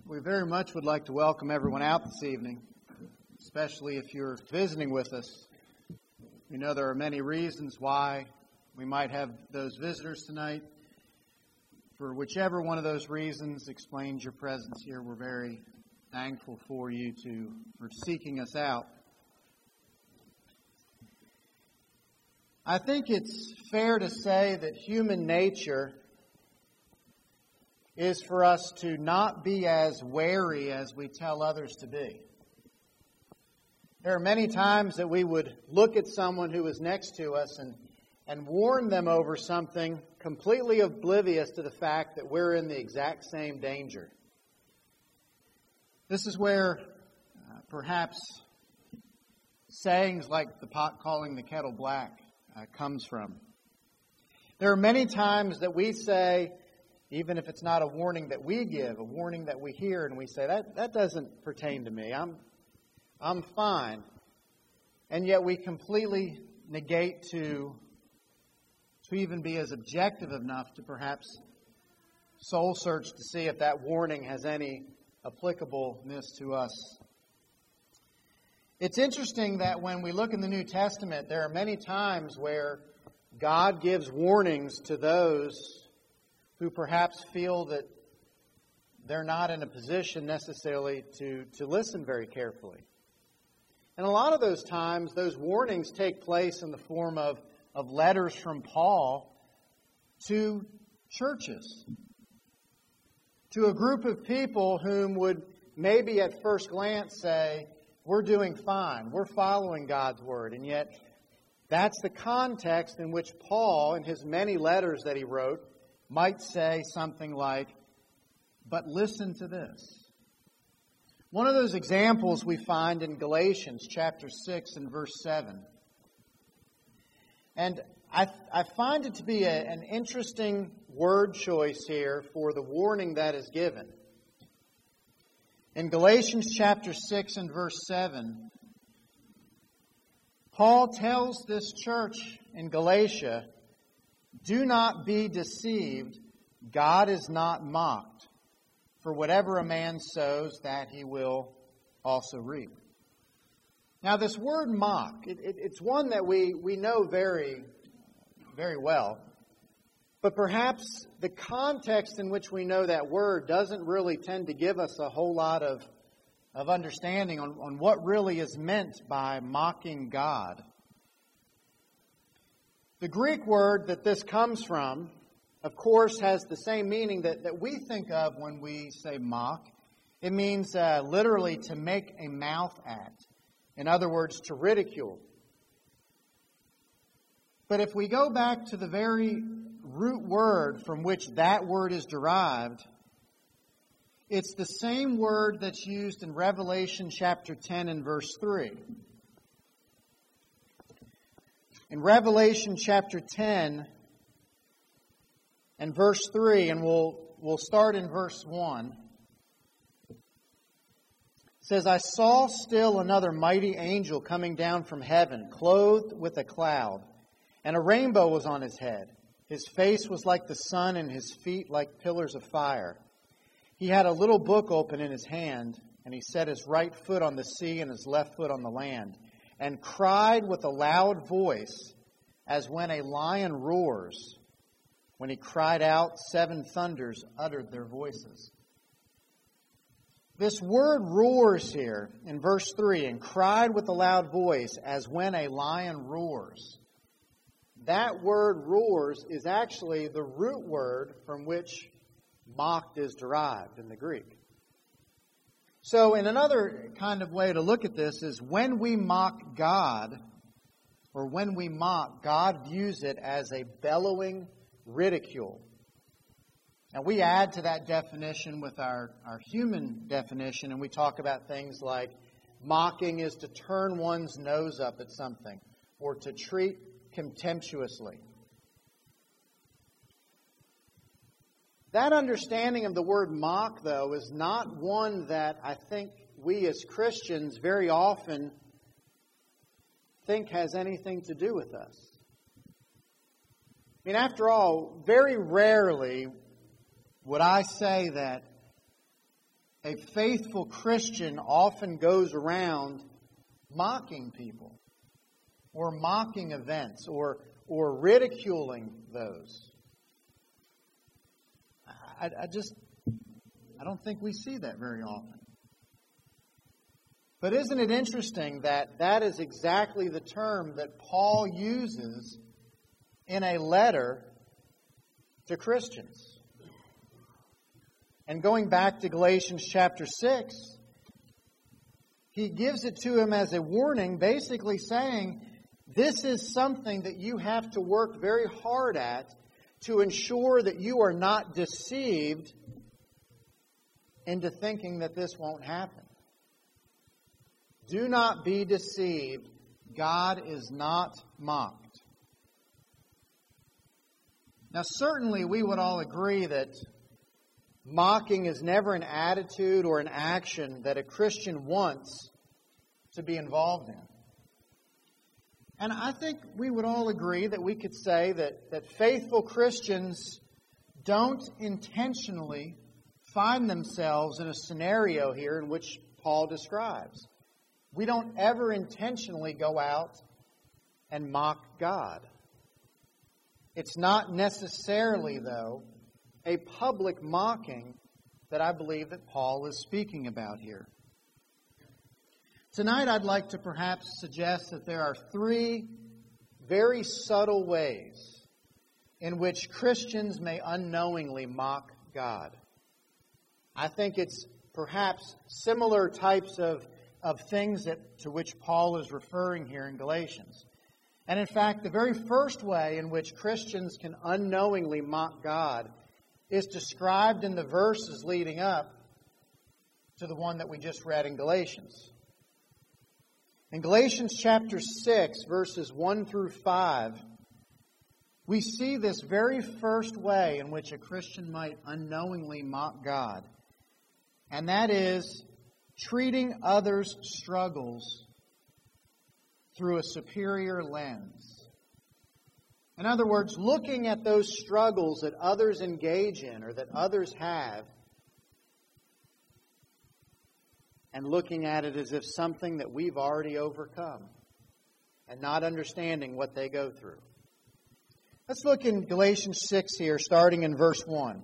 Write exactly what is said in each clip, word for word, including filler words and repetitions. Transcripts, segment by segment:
We very much would like to welcome everyone out this evening, especially if you're visiting with us. We know there are many reasons why we might have those visitors tonight. For whichever one of those reasons explains your presence here, we're very thankful for you to for seeking us out. I think it's fair to say that human nature is for us to not be as wary as we tell others to be. There are many times that we would look at someone who is next to us and, and warn them over something completely oblivious to the fact that we're in the exact same danger. This is where uh, perhaps sayings like the pot calling the kettle black uh, comes from. There are many times that we say, even if it's not a warning that we give, a warning that we hear, and we say, that, that doesn't pertain to me. I'm, I'm fine. And yet we completely negate to, to even be as objective enough to perhaps soul search to see if that warning has any applicableness to us. It's interesting that when we look in the New Testament, there are many times where God gives warnings to those who perhaps feel that they're not in a position necessarily to, to listen very carefully. And a lot of those times, those warnings take place in the form of, of letters from Paul to churches, to a group of people whom would maybe at first glance say, we're doing fine, we're following God's Word, and yet that's the context in which Paul, in his many letters that he wrote, might say something like, but listen to this. One of those examples we find in Galatians chapter six and verse seven. And I, I find it to be a, an interesting word choice here for the warning that is given. In Galatians chapter six and verse seven, Paul tells this church in Galatia, do not be deceived, God is not mocked. For whatever a man sows, that he will also reap. Now this word mock, it, it, it's one that we, we know very, very well. But perhaps the context in which we know that word doesn't really tend to give us a whole lot of, of understanding on, on what really is meant by mocking God. The Greek word that this comes from, of course, has the same meaning that, that we think of when we say mock. It means uh, literally to make a mouth at. In other words, to ridicule. But if we go back to the very root word from which that word is derived, it's the same word that's used in Revelation chapter ten and verse three. In Revelation chapter ten and verse three, and we'll we'll start in verse one. It says, I saw still another mighty angel coming down from heaven, clothed with a cloud, and a rainbow was on his head. His face was like the sun, and his feet like pillars of fire. He had a little book open in his hand, and he set his right foot on the sea and his left foot on the land, and cried with a loud voice, as when a lion roars. When he cried out, seven thunders uttered their voices. This word roars here in verse three, and cried with a loud voice, as when a lion roars. That word roars is actually the root word from which mocked is derived in the Greek. So in another kind of way to look at this is when we mock God, or when we mock, God views it as a bellowing ridicule. Now we add to that definition with our, our human definition, and we talk about things like mocking is to turn one's nose up at something, or to treat contemptuously. That understanding of the word mock, though, is not one that I think we as Christians very often think has anything to do with us. I mean, after all, very rarely would I say that a faithful Christian often goes around mocking people, or mocking events, or, or ridiculing those. I, I just, I don't think we see that very often. But isn't it interesting that that is exactly the term that Paul uses in a letter to Christians? And going back to Galatians chapter six, he gives it to him as a warning, basically saying, this is something that you have to work very hard at to ensure that you are not deceived into thinking that this won't happen. Do not be deceived. God is not mocked. Now, certainly we would all agree that mocking is never an attitude or an action that a Christian wants to be involved in. And I think we would all agree that we could say that, that faithful Christians don't intentionally find themselves in a scenario here in which Paul describes. We don't ever intentionally go out and mock God. It's not necessarily, though, a public mocking that I believe that Paul is speaking about here. Tonight I'd like to perhaps suggest that there are three very subtle ways in which Christians may unknowingly mock God. I think it's perhaps similar types of, of things that, to which Paul is referring here in Galatians. And in fact, the very first way in which Christians can unknowingly mock God is described in the verses leading up to the one that we just read in Galatians. In Galatians chapter six, verses one through five, we see this very first way in which a Christian might unknowingly mock God. And that is treating others' struggles through a superior lens. In other words, looking at those struggles that others engage in or that others have and looking at it as if something that we've already overcome and not understanding what they go through. Let's look in Galatians six here, starting in verse one.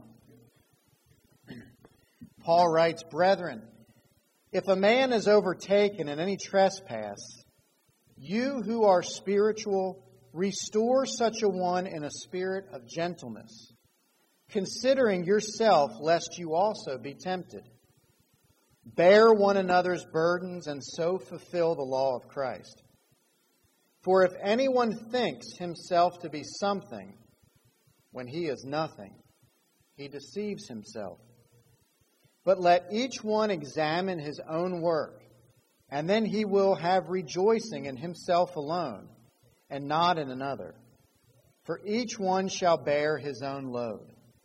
Paul writes, "Brethren, if a man is overtaken in any trespass, you who are spiritual, restore such a one in a spirit of gentleness, considering yourself, lest you also be tempted. Bear one another's burdens, and so fulfill the law of Christ. For if anyone thinks himself to be something when he is nothing, he deceives himself. But let each one examine his own work, and then he will have rejoicing in himself alone, and not in another. For each one shall bear his own load."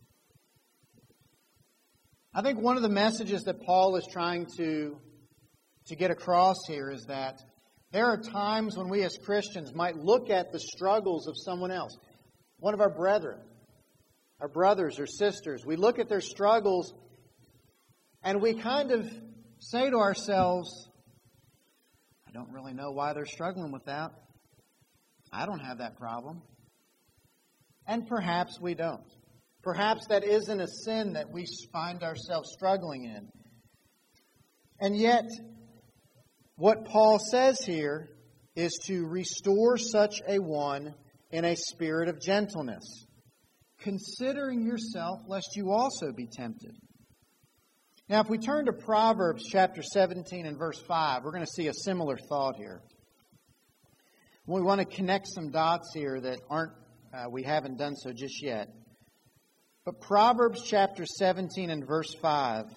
I think one of the messages that Paul is trying to, to get across here is that there are times when we as Christians might look at the struggles of someone else, one of our brethren, our brothers or sisters. We look at their struggles and we kind of say to ourselves, I don't really know why they're struggling with that. I don't have that problem. And perhaps we don't. Perhaps that isn't a sin that we find ourselves struggling in. And yet, what Paul says here is to restore such a one in a spirit of gentleness, considering yourself lest you also be tempted. Now, if we turn to Proverbs chapter seventeen and verse five, we're going to see a similar thought here. We want to connect some dots here that aren't uh, we haven't done so just yet. But Proverbs chapter seventeen and verse five.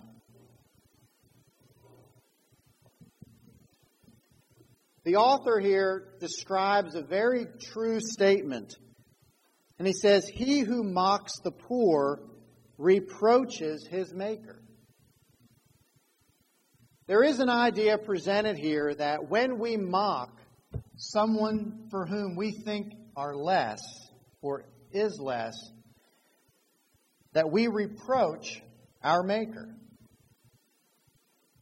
The author here describes a very true statement. And he says, "He who mocks the poor reproaches his maker." There is an idea presented here that when we mock someone for whom we think are less or is less, that we reproach our Maker.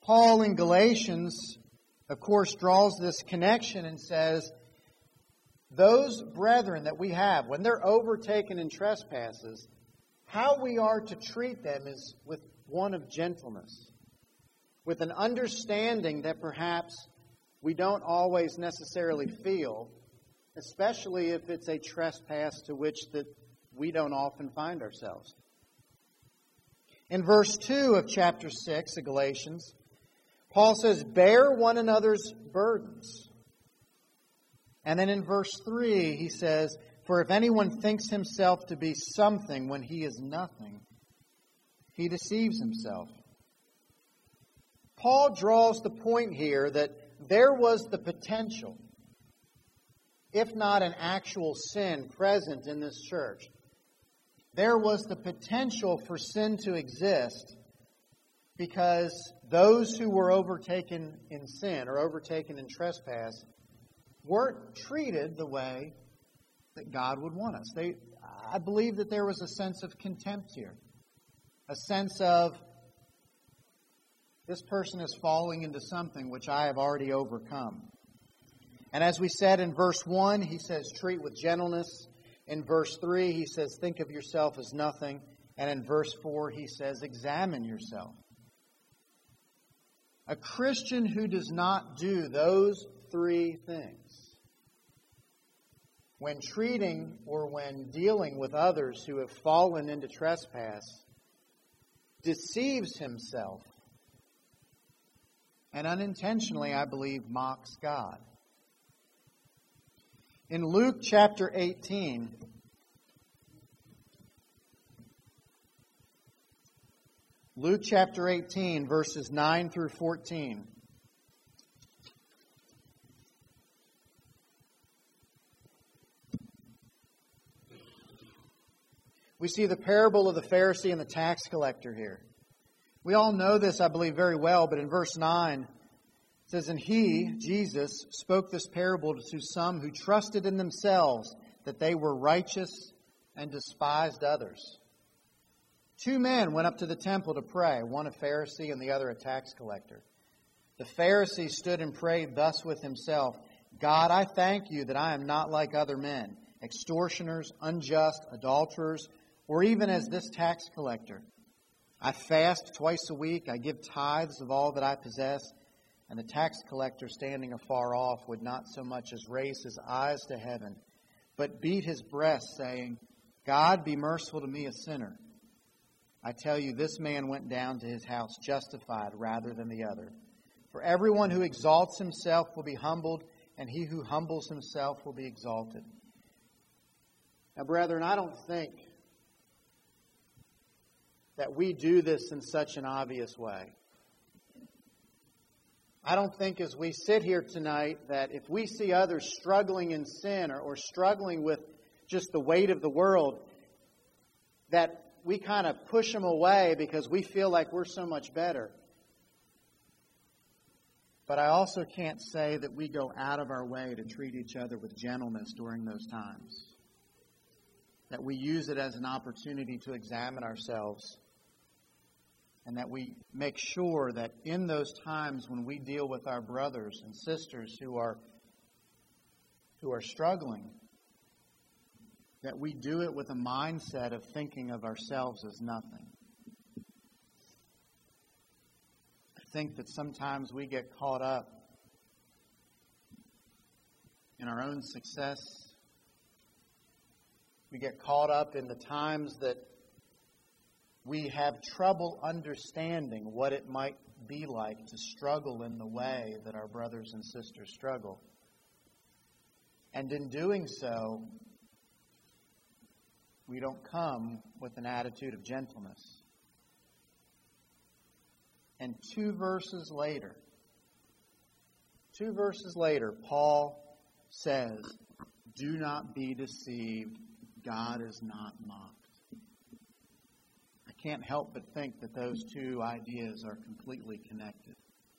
Paul in Galatians, of course, draws this connection and says, those brethren that we have, when they're overtaken in trespasses, how we are to treat them is with one of gentleness, with an understanding that perhaps we don't always necessarily feel, especially if it's a trespass to which that we don't often find ourselves. In verse two of chapter six of Galatians, Paul says, bear one another's burdens. And then in verse three, he says, for if anyone thinks himself to be something when he is nothing, he deceives himself. Paul draws the point here that there was the potential, if not an actual sin present in this church, there was the potential for sin to exist because those who were overtaken in sin or overtaken in trespass weren't treated the way that God would want us. They, I believe that there was a sense of contempt here, a sense of this person is falling into something which I have already overcome. And as we said in verse one, he says, treat with gentleness. In verse three, he says, think of yourself as nothing. And in verse four, he says, examine yourself. A Christian who does not do those three things, when treating or when dealing with others who have fallen into trespass, deceives himself and unintentionally, I believe, mocks God. In Luke chapter eighteen, Luke chapter eighteen, verses nine through fourteen. We see the parable of the Pharisee and the tax collector here. We all know this, I believe, very well, but in verse nine, it says, and he, Jesus, spoke this parable to some who trusted in themselves that they were righteous and despised others. Two men went up to the temple to pray, one a Pharisee and the other a tax collector. The Pharisee stood and prayed thus with himself, God, I thank you that I am not like other men, extortioners, unjust, adulterers, or even as this tax collector. I fast twice a week, I give tithes of all that I possess. And the tax collector, standing afar off, would not so much as raise his eyes to heaven, but beat his breast, saying, God, be merciful to me, a sinner. I tell you, this man went down to his house justified rather than the other. For everyone who exalts himself will be humbled, and he who humbles himself will be exalted. Now, brethren, I don't think that we do this in such an obvious way. I don't think as we sit here tonight that if we see others struggling in sin or, or struggling with just the weight of the world, that we kind of push them away because we feel like we're so much better. But I also can't say that we go out of our way to treat each other with gentleness during those times. That we use it as an opportunity to examine ourselves. And that we make sure that in those times when we deal with our brothers and sisters who are, who are struggling, that we do it with a mindset of thinking of ourselves as nothing. I think that sometimes we get caught up in our own success. We get caught up in the times that we have trouble understanding what it might be like to struggle in the way that our brothers and sisters struggle. And in doing so, we don't come with an attitude of gentleness. And two verses later, two verses later, Paul says, do not be deceived, God is not mocked. I can't help but think that those two ideas are completely connected.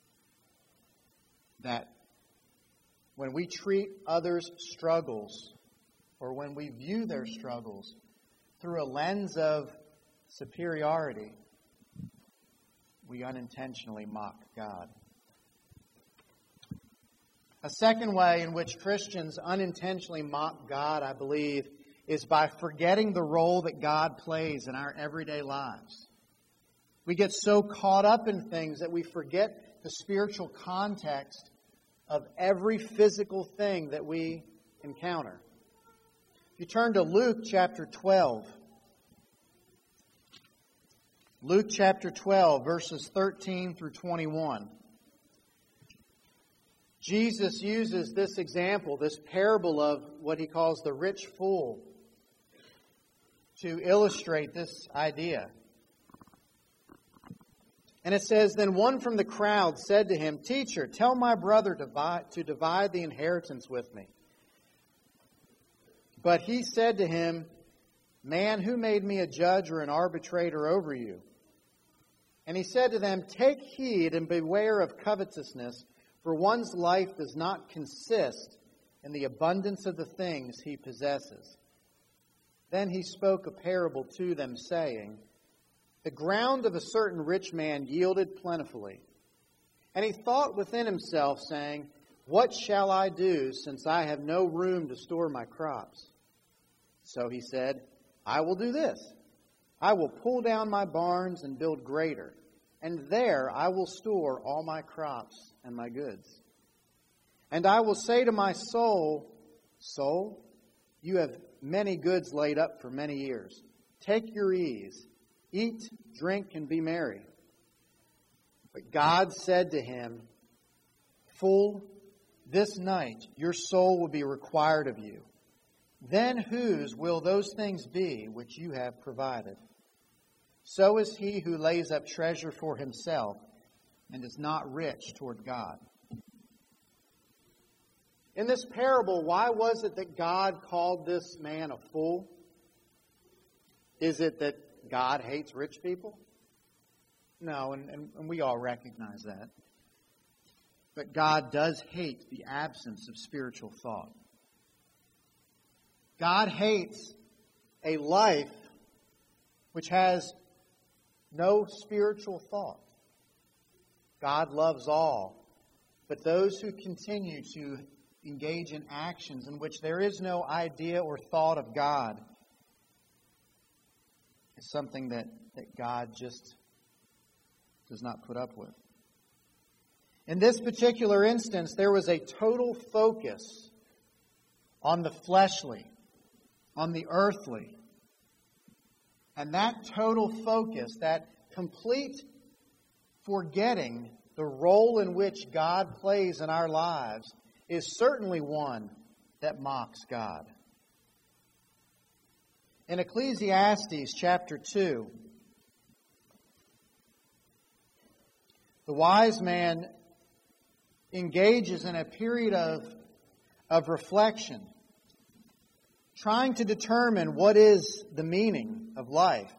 That when we treat others' struggles, or when we view their struggles through a lens of superiority, we unintentionally mock God. A second way in which Christians unintentionally mock God, I believe, is by forgetting the role that God plays in our everyday lives. We get so caught up in things that we forget the spiritual context of every physical thing that we encounter. If you turn to Luke chapter twelve, Luke chapter twelve, verses thirteen through twenty-one. Jesus uses this example, this parable of what he calls the rich fool, to illustrate this idea. And it says, "Then one from the crowd said to him, 'Teacher, tell my brother to divide, to divide the inheritance with me.' But he said to him, 'Man, who made me a judge or an arbitrator over you?' And he said to them, 'Take heed and beware of covetousness, for one's life does not consist in the abundance of the things he possesses.' Then he spoke a parable to them, saying, 'The ground of a certain rich man yielded plentifully. And he thought within himself, saying, What shall I do, since I have no room to store my crops? So he said, I will do this. I will pull down my barns and build greater, and there I will store all my crops and my goods. And I will say to my soul, Soul, you have many goods laid up for many years. Take your ease. Eat, drink, and be merry.' But God said to him, Fool, this night your soul will be required of you. Then whose will those things be which you have provided? So is he who lays up treasure for himself and is not rich toward God." In this parable, why was it that God called this man a fool? Is it that God hates rich people? No, and, and, and we all recognize that. But God does hate the absence of spiritual thought. God hates a life which has no spiritual thought. God loves all, but those who continue to engage in actions in which there is no idea or thought of God is something that, that God just does not put up with. In this particular instance, there was a total focus on the fleshly, on the earthly. And that total focus, that complete forgetting the role in which God plays in our lives, is certainly one that mocks God. In Ecclesiastes chapter two, the wise man engages in a period of, of reflection, trying to determine what is the meaning of life.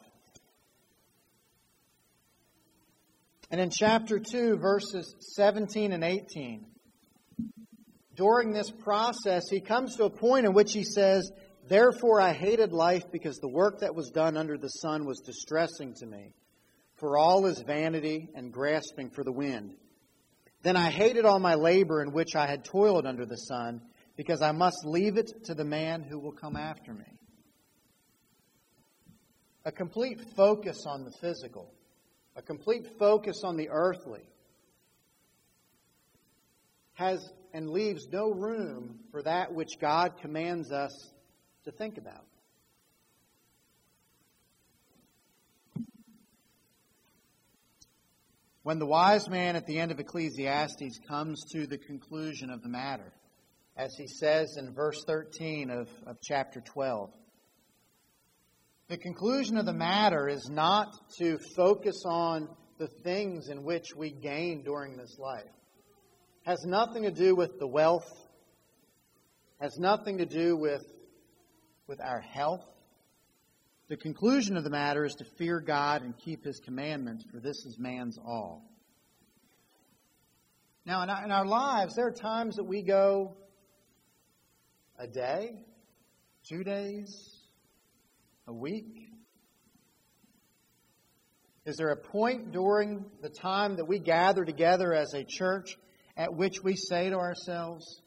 And in chapter two, verses seventeen and eighteen, during this process, he comes to a point in which he says, "Therefore I hated life, because the work that was done under the sun was distressing to me. For all is vanity and grasping for the wind. Then I hated all my labor in which I had toiled under the sun, because I must leave it to the man who will come after me." A complete focus on the physical, a complete focus on the earthly, has and leaves no room for that which God commands us to think about. When the wise man at the end of Ecclesiastes comes to the conclusion of the matter, as he says in verse thirteen of, of chapter twelve, the conclusion of the matter is not to focus on the things in which we gain during this life. It has nothing to do with the wealth, has nothing to do with, with our health. The conclusion of the matter is to fear God and keep His commandments, for this is man's all. Now, in our, in our lives, there are times that we go a day, two days, a week, Is there a point during the time that we gather together as a church at which we say to ourselves,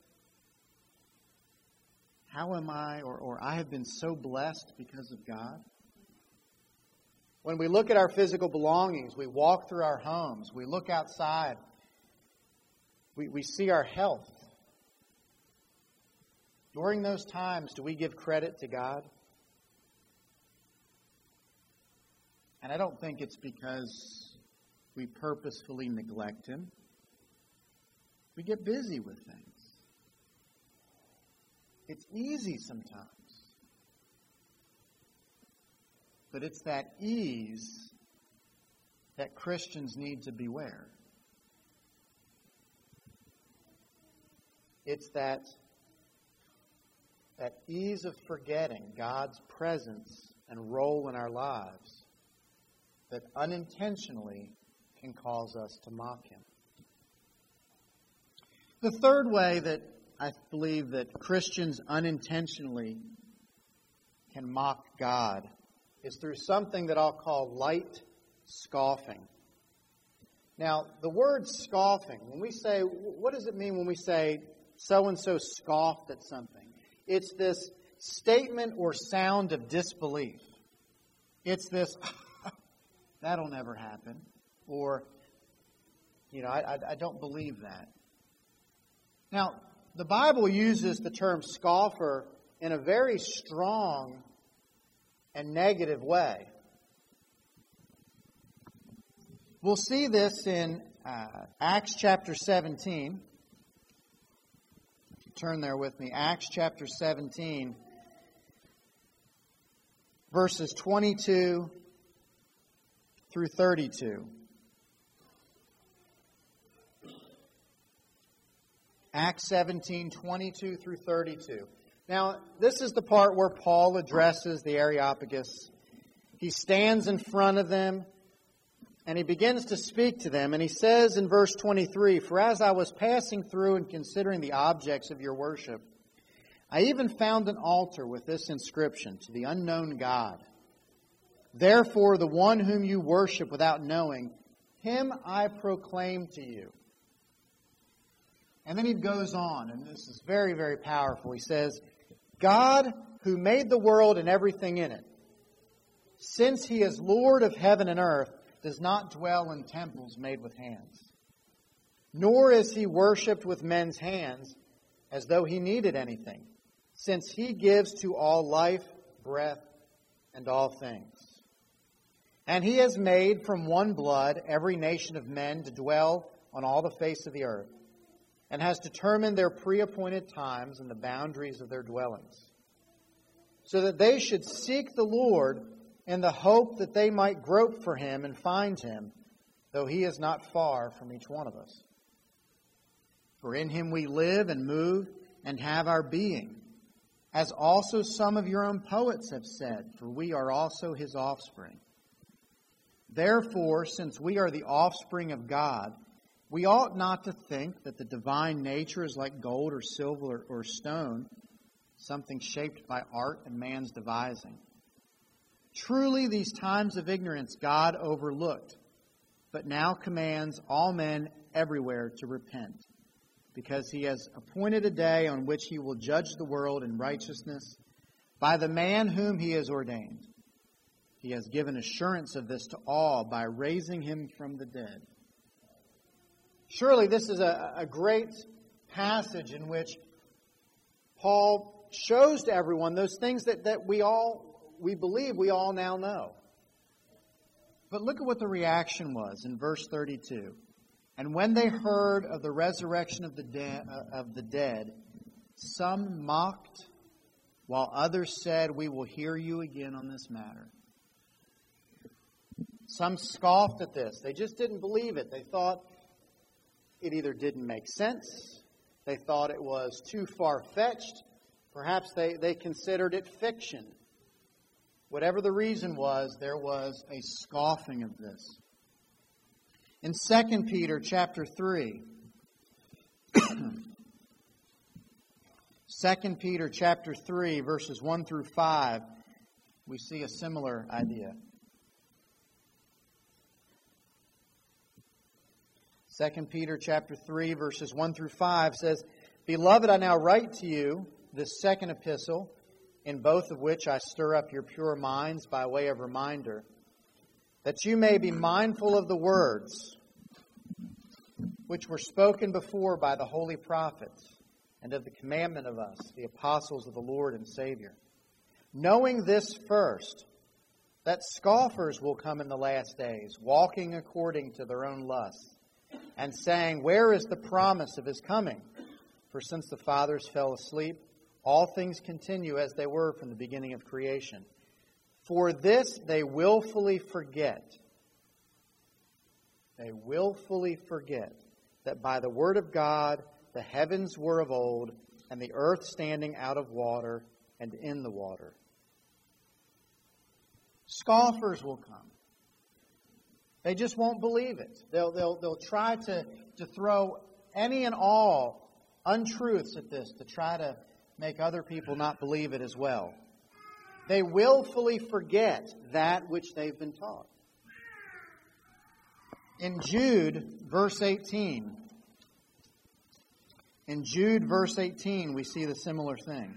how am I, or, or I have been so blessed because of God? When we look at our physical belongings, we walk through our homes, we look outside, we, we see our health. During those times, do we give credit to God? And I don't think it's because we purposefully neglect Him. We get busy with things. It's easy sometimes. But it's that ease that Christians need to beware. It's that, that ease of forgetting God's presence and role in our lives that unintentionally can cause us to mock Him. The third way that I believe that Christians unintentionally can mock God is through something that I'll call light scoffing. Now, the word scoffing, when we say, what does it mean when we say so-and-so scoffed at something? It's this statement or sound of disbelief. It's this, that'll never happen. Or, you know, I, I, I don't believe that. Now, the Bible uses the term scoffer in a very strong and negative way. We'll see this in uh, Acts chapter seventeen. Turn there with me. Acts chapter seventeen, verses twenty-two through thirty-two. Acts seventeen, twenty-two through thirty-two. Now, this is the part where Paul addresses the Areopagus. He stands in front of them, and he begins to speak to them. And he says in verse twenty-three, "For as I was passing through and considering the objects of your worship, I even found an altar with this inscription, to the unknown God. Therefore, the one whom you worship without knowing, Him I proclaim to you." And then he goes on, and this is very, very powerful. He says, "God, who made the world and everything in it, since He is Lord of heaven and earth, does not dwell in temples made with hands. Nor is He worshipped with men's hands as though He needed anything, since He gives to all life, breath, and all things. And He has made from one blood every nation of men to dwell on all the face of the earth, and has determined their pre-appointed times and the boundaries of their dwellings, so that they should seek the Lord in the hope that they might grope for Him and find Him, though He is not far from each one of us. For in Him we live and move and have our being, as also some of your own poets have said, for we are also His offspring. Therefore, since we are the offspring of God, we ought not to think that the divine nature is like gold or silver or stone, something shaped by art and man's devising. Truly, these times of ignorance God overlooked, but now commands all men everywhere to repent, because He has appointed a day on which He will judge the world in righteousness by the man whom He has ordained. He has given assurance of this to all by raising Him from the dead." Surely this is a, a great passage in which Paul shows to everyone those things that, that we all, we believe we all now know. But look at what the reaction was in verse thirty-two. "And when they heard of the resurrection of the, de- uh, of the dead, some mocked, while others said, 'We will hear you again on this matter.'" Some scoffed at this. They just didn't believe it. They thought it either didn't make sense, they thought it was too far-fetched, perhaps they, they considered it fiction. Whatever the reason was, there was a scoffing of this. In Second Peter chapter three, Second Peter chapter three, verses one through five, we see a similar idea. Second Peter chapter three, verses one through five says, Beloved, I now write to you this second epistle, in both of which I stir up your pure minds by way of reminder, that you may be mindful of the words which were spoken before by the holy prophets, and of the commandment of us, the apostles of the Lord and Savior. Knowing this first, that scoffers will come in the last days, walking according to their own lusts, and saying, Where is the promise of his coming? For since the fathers fell asleep, all things continue as they were from the beginning of creation. For this they willfully forget. They willfully forget that by the word of God the heavens were of old, and the earth standing out of water and in the water. Scoffers will come. They just won't believe it. They'll, they'll, they'll try to, to throw any and all untruths at this to try to make other people not believe it as well. They willfully forget that which they've been taught. In Jude, verse eighteen, in Jude, verse eighteen, we see the similar thing.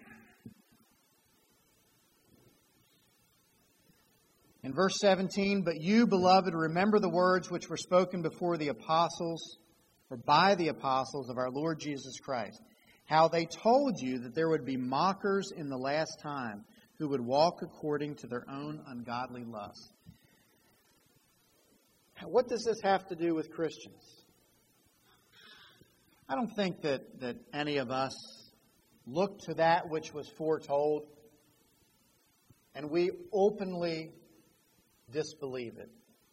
In verse seventeen, But you, beloved, remember the words which were spoken before the apostles, or by the apostles of our Lord Jesus Christ, how they told you that there would be mockers in the last time, who would walk according to their own ungodly lusts. What does this have to do with Christians? I don't think that, that any of us look to that which was foretold and we openly disbelieve it,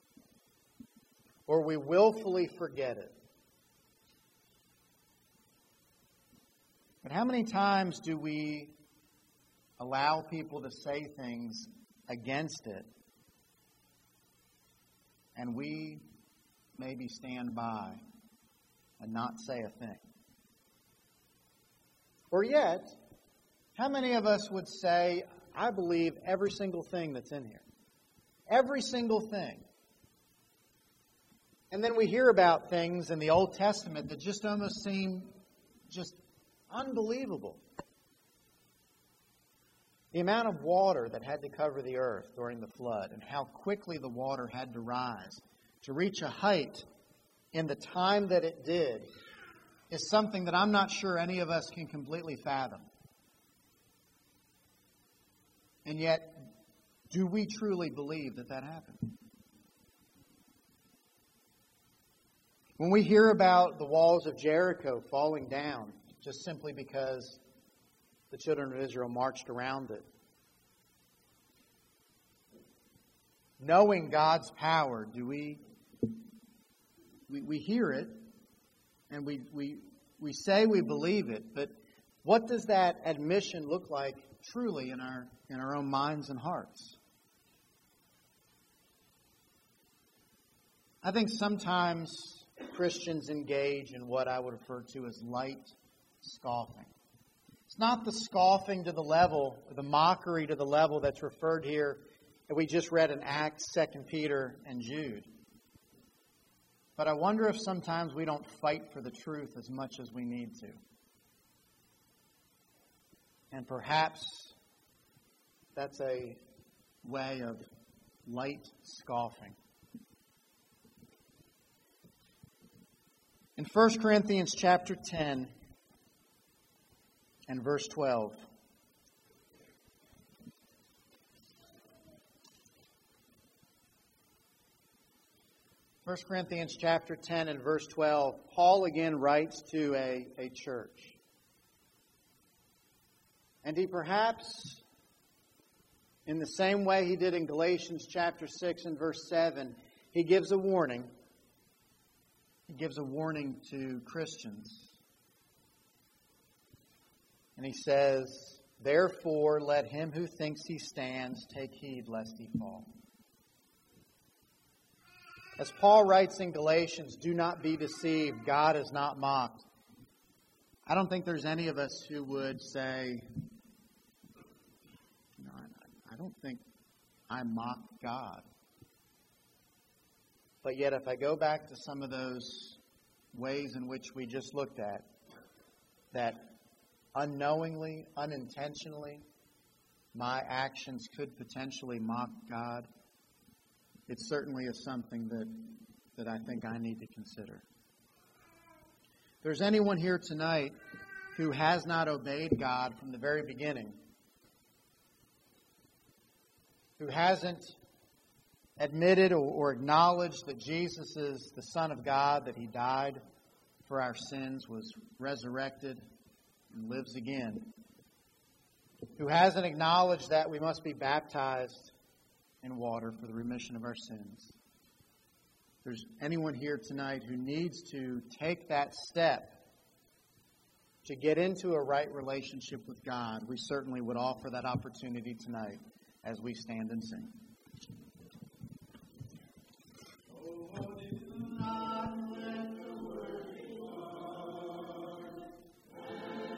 or we willfully forget it. But how many times do we allow people to say things against it, and we maybe stand by and not say a thing? Or yet, how many of us would say, I believe every single thing that's in here? Every single thing. And then we hear about things in the Old Testament that just almost seem just unbelievable. The amount of water that had to cover the earth during the flood, and how quickly the water had to rise to reach a height in the time that it did, is something that I'm not sure any of us can completely fathom. And yet, do we truly believe that that happened? When we hear about the walls of Jericho falling down just simply because the children of Israel marched around it, knowing God's power, do we we, we hear it and we, we we say we believe it, but what does that admission look like truly in our in our own minds and hearts? I think sometimes Christians engage in what I would refer to as light scoffing. It's not the scoffing to the level, the mockery to the level that's referred here that we just read in Acts, Second Peter, and Jude. But I wonder if sometimes we don't fight for the truth as much as we need to. And perhaps that's a way of light scoffing. In First Corinthians chapter ten and verse twelve, First Corinthians chapter ten and verse twelve, Paul again writes to a, a church. And he perhaps, in the same way he did in Galatians chapter six and verse seven, he gives a warning. He gives a warning to Christians. And he says, Therefore let him who thinks he stands take heed lest he fall. As Paul writes in Galatians, do not be deceived. God is not mocked. I don't think there's any of us who would say, you know, I, I don't think I mock God. But yet if I go back to some of those ways in which we just looked at, that unknowingly, unintentionally, my actions could potentially mock God, it certainly is something that, that I think I need to consider. If there's anyone here tonight who has not obeyed God from the very beginning, who hasn't admitted or, or acknowledged that Jesus is the Son of God, that He died for our sins, was resurrected, and lives again, who hasn't acknowledged that we must be baptized in water for the remission of our sins. If there's anyone here tonight who needs to take that step to get into a right relationship with God, we certainly would offer that opportunity tonight as we stand and sing.